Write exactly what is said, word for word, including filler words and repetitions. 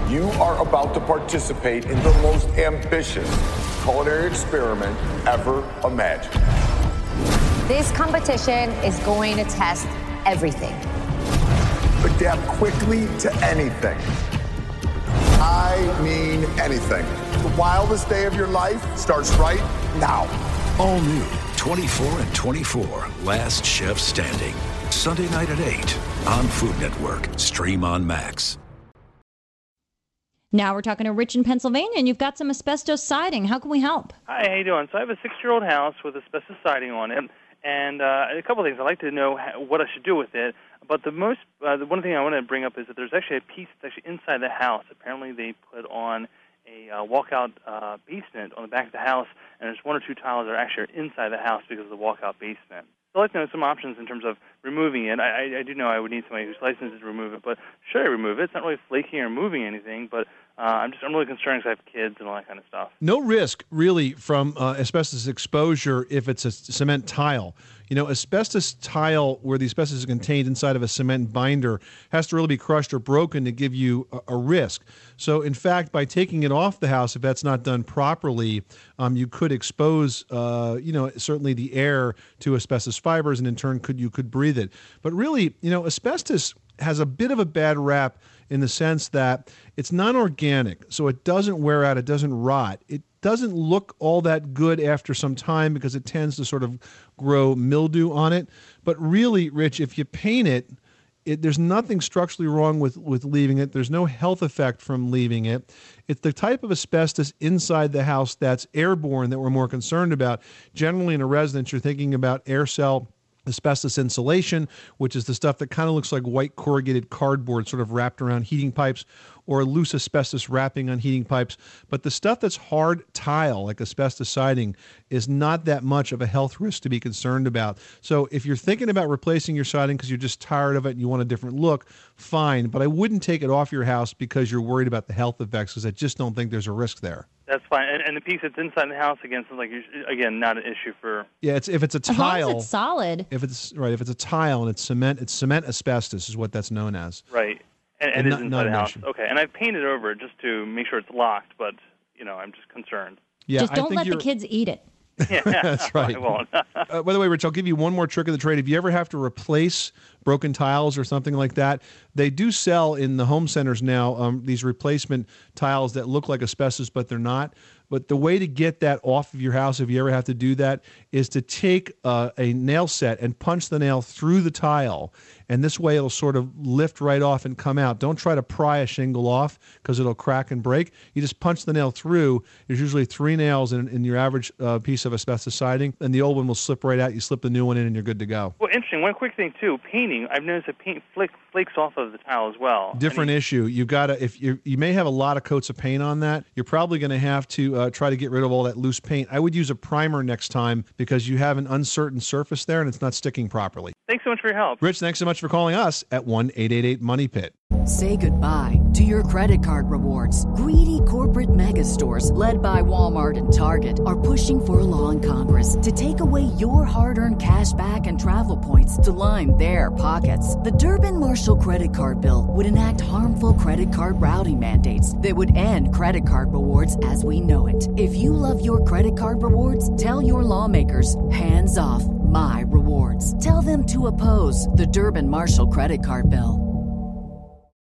You are about to participate in the most ambitious culinary experiment ever imagined. This competition is going to test everything. Adapt quickly to anything. I mean anything. The wildest day of your life starts right now. All new twenty-four and twenty-four, Last Chef Standing. Sunday night at eight on Food Network. Stream on Max. Now we're talking to Rich in Pennsylvania, and you've got some asbestos siding. How can we help? Hi, how you doing? So I have a six-year-old house with asbestos siding on it, and uh, a couple of things. I'd like to know how, what I should do with it. But the most, uh, the one thing I want to bring up is that there's actually a piece that's actually inside the house. Apparently they put on a uh, walkout uh, basement on the back of the house, and there's one or two tiles that are actually inside the house because of the walkout basement. So I'd like to know some options in terms of removing it. I, I, I do know I would need somebody who's licensed to remove it, but should I remove it? It's not really flaking or moving anything, but uh, I'm just I'm really concerned because I have kids and all that kind of stuff. No risk, really, from uh, asbestos exposure if it's a cement tile. You know, asbestos tile where the asbestos is contained inside of a cement binder has to really be crushed or broken to give you a, a risk. So, in fact, by taking it off the house, if that's not done properly, um, you could expose, uh, you know, certainly the air to asbestos fibers, and in turn, could you could breathe it. But really, you know, asbestos has a bit of a bad rap in the sense that it's non-organic, so it doesn't wear out, it doesn't rot. It doesn't look all that good after some time because it tends to sort of grow mildew on it. But really, Rich, if you paint it, it there's nothing structurally wrong with, with leaving it. There's no health effect from leaving it. It's the type of asbestos inside the house that's airborne that we're more concerned about. Generally, in a residence, you're thinking about air cell asbestos insulation, which is the stuff that kind of looks like white corrugated cardboard sort of wrapped around heating pipes, or loose asbestos wrapping on heating pipes. But the stuff that's hard tile, like asbestos siding, is not that much of a health risk to be concerned about. So if you're thinking about replacing your siding because you're just tired of it and you want a different look, fine. But I wouldn't take it off your house because you're worried about the health effects, because I just don't think there's a risk there. That's fine. And, and the piece that's inside the house, again, sounds like, again, not an issue for... Yeah, it's if it's a As tile... long as it's solid. If it's, right, if it's a tile and it's cement, it's cement asbestos is what that's known as. Right. And, and, And it not- is not inside an the house. issue. Okay. And I've painted over it just to make sure it's locked, but, you know, I'm just concerned. Yeah, Just I don't think let the you're- kids eat it. Yeah, That's right. I won't. Uh, by the way, Rich, I'll give you one more trick of the trade. If you ever have to replace broken tiles or something like that, they do sell in the home centers now um, these replacement tiles that look like asbestos, but they're not. But the way to get that off of your house, if you ever have to do that, is to take uh, a nail set and punch the nail through the tile. And this way it'll sort of lift right off and come out. Don't try to pry a shingle off because it'll crack and break. You just punch the nail through. There's usually three nails in, in your average uh, piece of asbestos siding, and the old one will slip right out. You slip the new one in, and you're good to go. Well, interesting. One quick thing, too. Painting, I've noticed that paint flick, flakes off of the tile as well. Different Any- issue. You've got to, if you you may have a lot of coats of paint on that, you're probably going to have to uh, try to get rid of all that loose paint. I would use a primer next time because you have an uncertain surface there and it's not sticking properly. Thanks so much for your help. Rich, thanks so much for calling us at one eight eight eight money pit. Say goodbye to your credit card rewards. Greedy corporate mega stores, led by Walmart and Target, are pushing for a law in Congress to take away your hard-earned cash back and travel points to line their pockets. The Durbin-Marshall credit card bill would enact harmful credit card routing mandates that would end credit card rewards as we know it. If you love your credit card rewards, tell your lawmakers, hands off my rewards. Tell them to oppose the Durbin-Marshall credit card bill.